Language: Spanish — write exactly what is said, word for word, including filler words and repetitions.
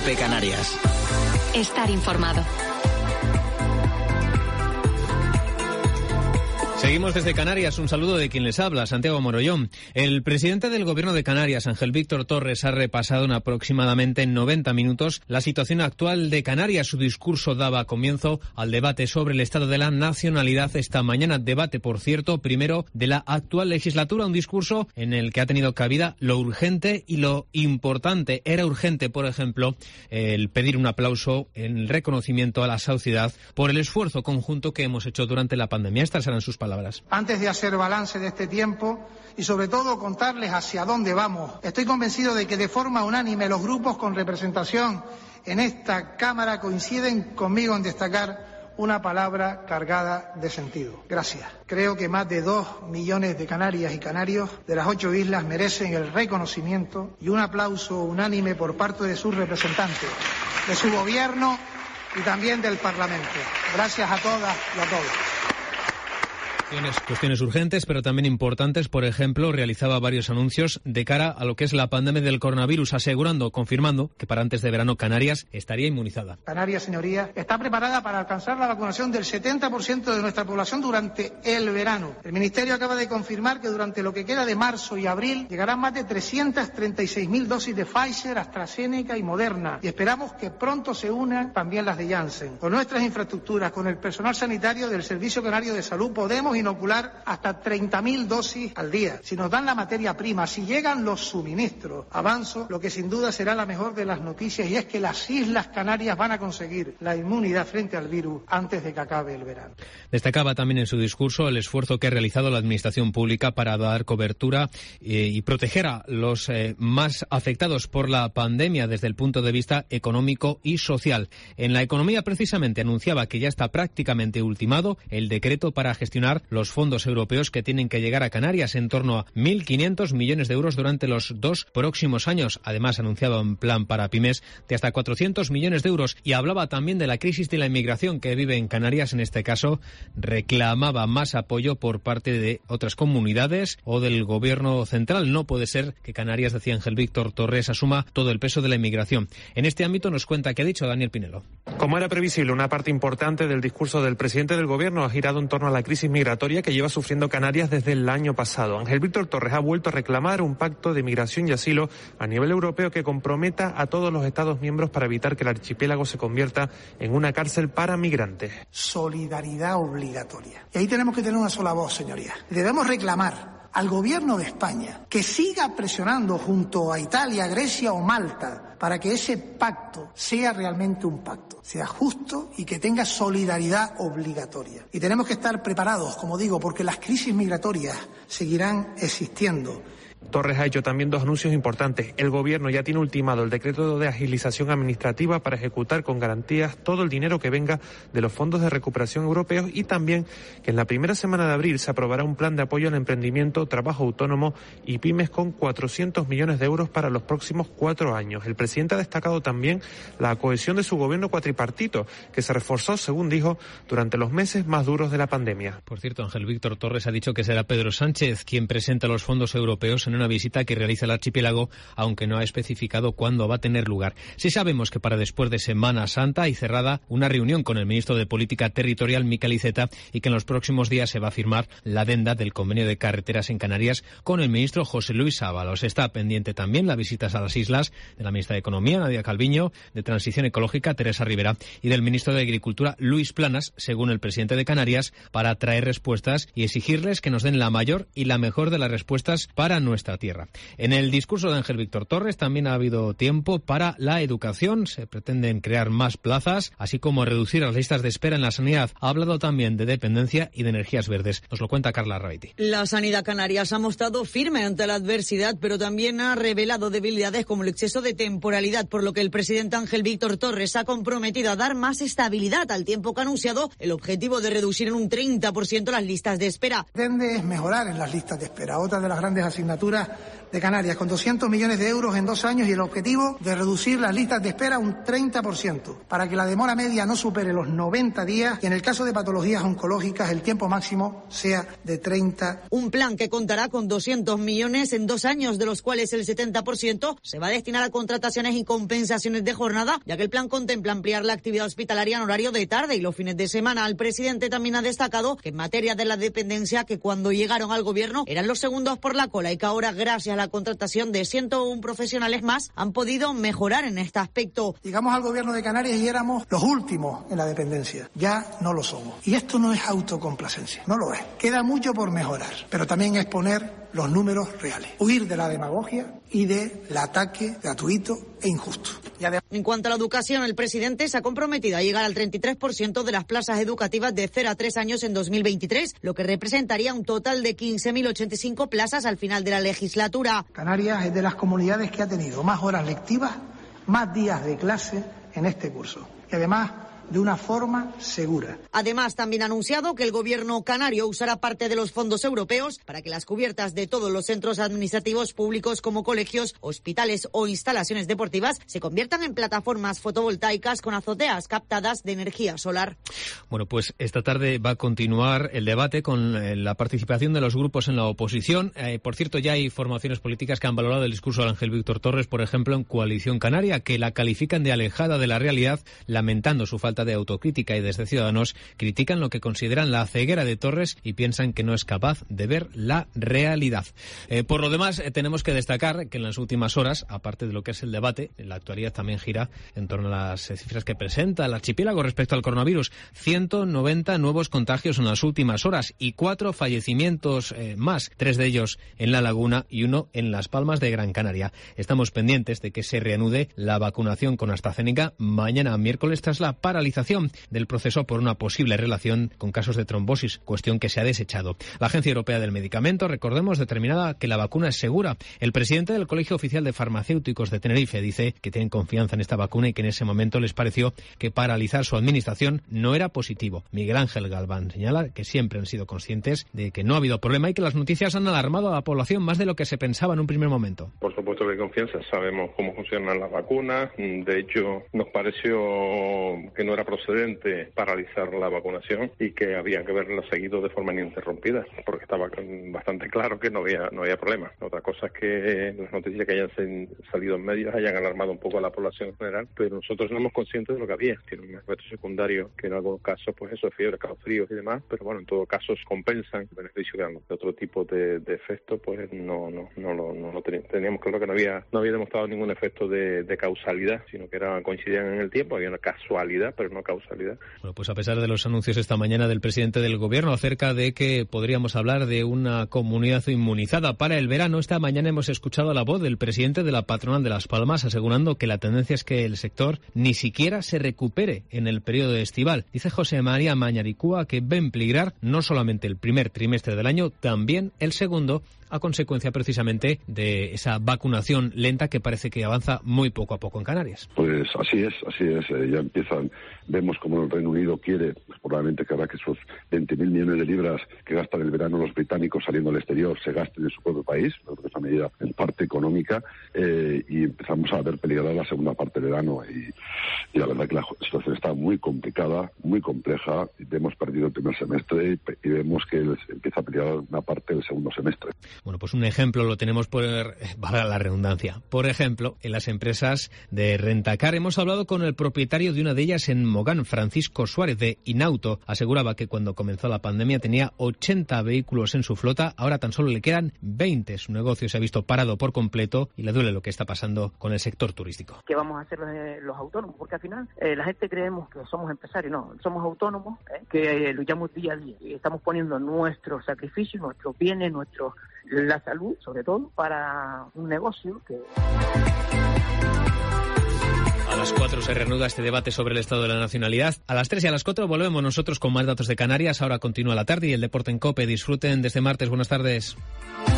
COPE Canarias. Estar informado. Seguimos desde Canarias. Un saludo de quien les habla, Santiago Morollón. El presidente del Gobierno de Canarias, Ángel Víctor Torres, ha repasado en aproximadamente noventa minutos la situación actual de Canarias. Su discurso daba comienzo al debate sobre el estado de la nacionalidad esta mañana. Debate, por cierto, primero de la actual legislatura. Un discurso en el que ha tenido cabida lo urgente y lo importante. Era urgente, por ejemplo, el pedir un aplauso en el reconocimiento a la sociedad por el esfuerzo conjunto que hemos hecho durante la pandemia. Estas serán sus palabras. Antes de hacer balance de este tiempo y sobre todo contarles hacia dónde vamos, estoy convencido de que de forma unánime los grupos con representación en esta Cámara coinciden conmigo en destacar una palabra cargada de sentido: gracias. Creo que más de dos millones de canarias y canarios de las ocho islas merecen el reconocimiento y un aplauso unánime por parte de sus representantes, de su gobierno y también del Parlamento. Gracias a todas y a todos. Cuestiones urgentes, pero también importantes. Por ejemplo, realizaba varios anuncios de cara a lo que es la pandemia del coronavirus, asegurando, confirmando, que para antes de verano Canarias estaría inmunizada. Canarias, señorías, está preparada para alcanzar la vacunación del setenta por ciento de nuestra población durante el verano. El Ministerio acaba de confirmar que durante lo que queda de marzo y abril llegarán más de trescientas treinta y seis mil dosis de Pfizer, AstraZeneca y Moderna. Y esperamos que pronto se unan también las de Janssen. Con nuestras infraestructuras, con el personal sanitario del Servicio Canario de Salud, podemos inocular hasta treinta mil dosis al día. Si nos dan la materia prima, si llegan los suministros, avanzo lo que sin duda será la mejor de las noticias, y es que las Islas Canarias van a conseguir la inmunidad frente al virus antes de que acabe el verano. Destacaba también en su discurso el esfuerzo que ha realizado la Administración Pública para dar cobertura eh, y proteger a los eh, más afectados por la pandemia desde el punto de vista económico y social. En la economía, precisamente, anunciaba que ya está prácticamente ultimado el decreto para gestionar los fondos europeos que tienen que llegar a Canarias, en torno a mil quinientos millones de euros durante los dos próximos años. Además, anunciaba un plan para pymes de hasta cuatrocientos millones de euros y hablaba también de la crisis de la inmigración que vive en Canarias. En este caso, reclamaba más apoyo por parte de otras comunidades o del gobierno central. No puede ser que Canarias, decía Ángel Víctor Torres, asuma todo el peso de la inmigración. En este ámbito nos cuenta qué ha dicho Daniel Pinelo. Como era previsible, una parte importante del discurso del presidente del gobierno ha girado en torno a la crisis migratoria que lleva sufriendo Canarias desde el año pasado. Ángel Víctor Torres ha vuelto a reclamar un pacto de migración y asilo a nivel europeo que comprometa a todos los Estados miembros para evitar que el archipiélago se convierta en una cárcel para migrantes. Solidaridad obligatoria. Y ahí tenemos que tener una sola voz, señorías. Debemos reclamar al gobierno de España que siga presionando junto a Italia, Grecia o Malta para que ese pacto sea realmente un pacto, sea justo y que tenga solidaridad obligatoria. Y tenemos que estar preparados, como digo, porque las crisis migratorias seguirán existiendo. Torres ha hecho también dos anuncios importantes. El gobierno ya tiene ultimado el decreto de agilización administrativa para ejecutar con garantías todo el dinero que venga de los fondos de recuperación europeos, y también que en la primera semana de abril se aprobará un plan de apoyo al emprendimiento, trabajo autónomo y pymes con cuatrocientos millones de euros para los próximos cuatro años. El presidente ha destacado también la cohesión de su gobierno cuatripartito, que se reforzó, según dijo, durante los meses más duros de la pandemia. Por cierto, Ángel Víctor Torres ha dicho que será Pedro Sánchez quien presenta los fondos europeos en una visita que realiza el archipiélago, aunque no ha especificado cuándo va a tener lugar. Sí sabemos que para después de Semana Santa hay cerrada una reunión con el ministro de Política Territorial, Miquel Iceta, y que en los próximos días se va a firmar la adenda del convenio de carreteras en Canarias con el ministro José Luis Ábalos. Está pendiente también la visita a las islas de la ministra de Economía, Nadia Calviño, de Transición Ecológica, Teresa Rivera, y del ministro de Agricultura, Luis Planas, según el presidente de Canarias, para traer respuestas y exigirles que nos den la mayor y la mejor de las respuestas para nuestra tierra. En el discurso de Ángel Víctor Torres también ha habido tiempo para la educación. Se pretenden crear más plazas, así como reducir las listas de espera en la sanidad. Ha hablado también de dependencia y de energías verdes. Nos lo cuenta Carla Raiti. La sanidad canaria se ha mostrado firme ante la adversidad, pero también ha revelado debilidades como el exceso de temporalidad, por lo que el presidente Ángel Víctor Torres ha comprometido a dar más estabilidad, al tiempo que ha anunciado el objetivo de reducir en un treinta por ciento las listas de espera. Pretende mejorar en las listas de espera. Otra de las grandes asignaturas infraestructura de Canarias, con doscientos millones de euros en dos años y el objetivo de reducir las listas de espera un treinta por ciento, para que la demora media no supere los noventa días y en el caso de patologías oncológicas el tiempo máximo sea de treinta. Un plan que contará con doscientos millones en dos años, de los cuales el setenta por ciento se va a destinar a contrataciones y compensaciones de jornada, ya que el plan contempla ampliar la actividad hospitalaria en horario de tarde y los fines de semana. El presidente también ha destacado que en materia de la dependencia, que cuando llegaron al gobierno eran los segundos por la cola y que ahora, gracias a la contratación de ciento uno profesionales más, han podido mejorar en este aspecto. Llegamos al gobierno de Canarias y éramos los últimos en la dependencia. Ya no lo somos. Y esto no es autocomplacencia, no lo es. Queda mucho por mejorar, pero también es poner los números reales. Huir de la demagogia y del ataque gratuito e injusto. Y además... En cuanto a la educación, el presidente se ha comprometido a llegar al treinta y tres por ciento de las plazas educativas de cero a tres años en dos mil veintitrés, lo que representaría un total de quince mil ochenta y cinco plazas al final de la legislatura. Canarias es de las comunidades que ha tenido más horas lectivas, más días de clase en este curso. Y además, de una forma segura. Además, también ha anunciado que el gobierno canario usará parte de los fondos europeos para que las cubiertas de todos los centros administrativos públicos, como colegios, hospitales o instalaciones deportivas, se conviertan en plataformas fotovoltaicas con azoteas captadas de energía solar. Bueno, pues esta tarde va a continuar el debate con eh, la participación de los grupos en la oposición. Eh, por cierto, ya hay formaciones políticas que han valorado el discurso de Ángel Víctor Torres, por ejemplo, en Coalición Canaria, que la califican de alejada de la realidad, lamentando su falta de autocrítica, y desde Ciudadanos critican lo que consideran la ceguera de Torres y piensan que no es capaz de ver la realidad. Eh, por lo demás, eh, tenemos que destacar que en las últimas horas, aparte de lo que es el debate, la actualidad también gira en torno a las cifras que presenta el archipiélago respecto al coronavirus. ciento noventa nuevos contagios en las últimas horas y cuatro fallecimientos eh, más, tres de ellos en La Laguna y uno en Las Palmas de Gran Canaria. Estamos pendientes de que se reanude la vacunación con AstraZeneca mañana miércoles tras la paralización del proceso por una posible relación con casos de trombosis, cuestión que se ha desechado. La Agencia Europea del Medicamento, recordemos, determinaba que la vacuna es segura. El presidente del Colegio Oficial de Farmacéuticos de Tenerife dice que tienen confianza en esta vacuna y que en ese momento les pareció que paralizar su administración no era positivo. Miguel Ángel Galván señala que siempre han sido conscientes de que no ha habido problema y que las noticias han alarmado a la población más de lo que se pensaba en un primer momento. Por supuesto que hay confianza, sabemos cómo funcionan las vacunas, de hecho nos pareció que no era procedente paralizar la vacunación y que había que verla seguido de forma ininterrumpida, porque estaba bastante claro que no había no había problema. Otra cosa es que las noticias que hayan salido en medios hayan alarmado un poco a la población en general, pero nosotros éramos conscientes de lo que había. Tiene un efecto secundario que en algunos casos, pues eso, fiebre, calofríos y demás, pero bueno, en todo caso compensan el beneficio que dan. De otro tipo de, de efecto, pues no no no lo no, no teníamos claro que no había no había demostrado ningún efecto de, de causalidad, sino que era coincidían en el tiempo, había una casualidad, pero no causalidad. Bueno, pues a pesar de los anuncios esta mañana del presidente del gobierno acerca de que podríamos hablar de una comunidad inmunizada para el verano, esta mañana hemos escuchado la voz del presidente de la patronal de Las Palmas asegurando que la tendencia es que el sector ni siquiera se recupere en el periodo estival. Dice José María Mañaricúa que ven peligrar no solamente el primer trimestre del año, también el segundo, a consecuencia precisamente de esa vacunación lenta que parece que avanza muy poco a poco en Canarias. Pues así es, así es. Eh, ya empiezan, vemos como el Reino Unido quiere, pues probablemente que habrá que esos veinte mil millones de libras que gastan el verano los británicos saliendo al exterior se gasten en su propio país, creo que es una medida en parte económica, eh, y empezamos a ver peligrar la segunda parte del verano. Y, y la verdad que la situación está muy complicada, muy compleja. Hemos perdido el primer semestre y, y vemos que empieza a peligrar una parte del segundo semestre. Bueno, pues un ejemplo lo tenemos por, para la redundancia. Por ejemplo, en las empresas de Rentacar hemos hablado con el propietario de una de ellas en Mogán, Francisco Suárez de Inauto. Aseguraba que cuando comenzó la pandemia tenía ochenta vehículos en su flota, ahora tan solo le quedan veinte. Su negocio se ha visto parado por completo y le duele lo que está pasando con el sector turístico. ¿Qué vamos a hacer los, eh, los autónomos? Porque al final eh, la gente creemos que somos empresarios, no, somos autónomos, eh, que eh, luchamos día a día y estamos poniendo nuestros sacrificios, nuestros bienes, nuestros la salud, sobre todo, para un negocio que... A las cuatro se reanuda este debate sobre el estado de la nacionalidad. A las tres y a las cuatro volvemos nosotros con más datos de Canarias. Ahora continúa la tarde y el deporte en COPE. Disfruten desde martes. Buenas tardes.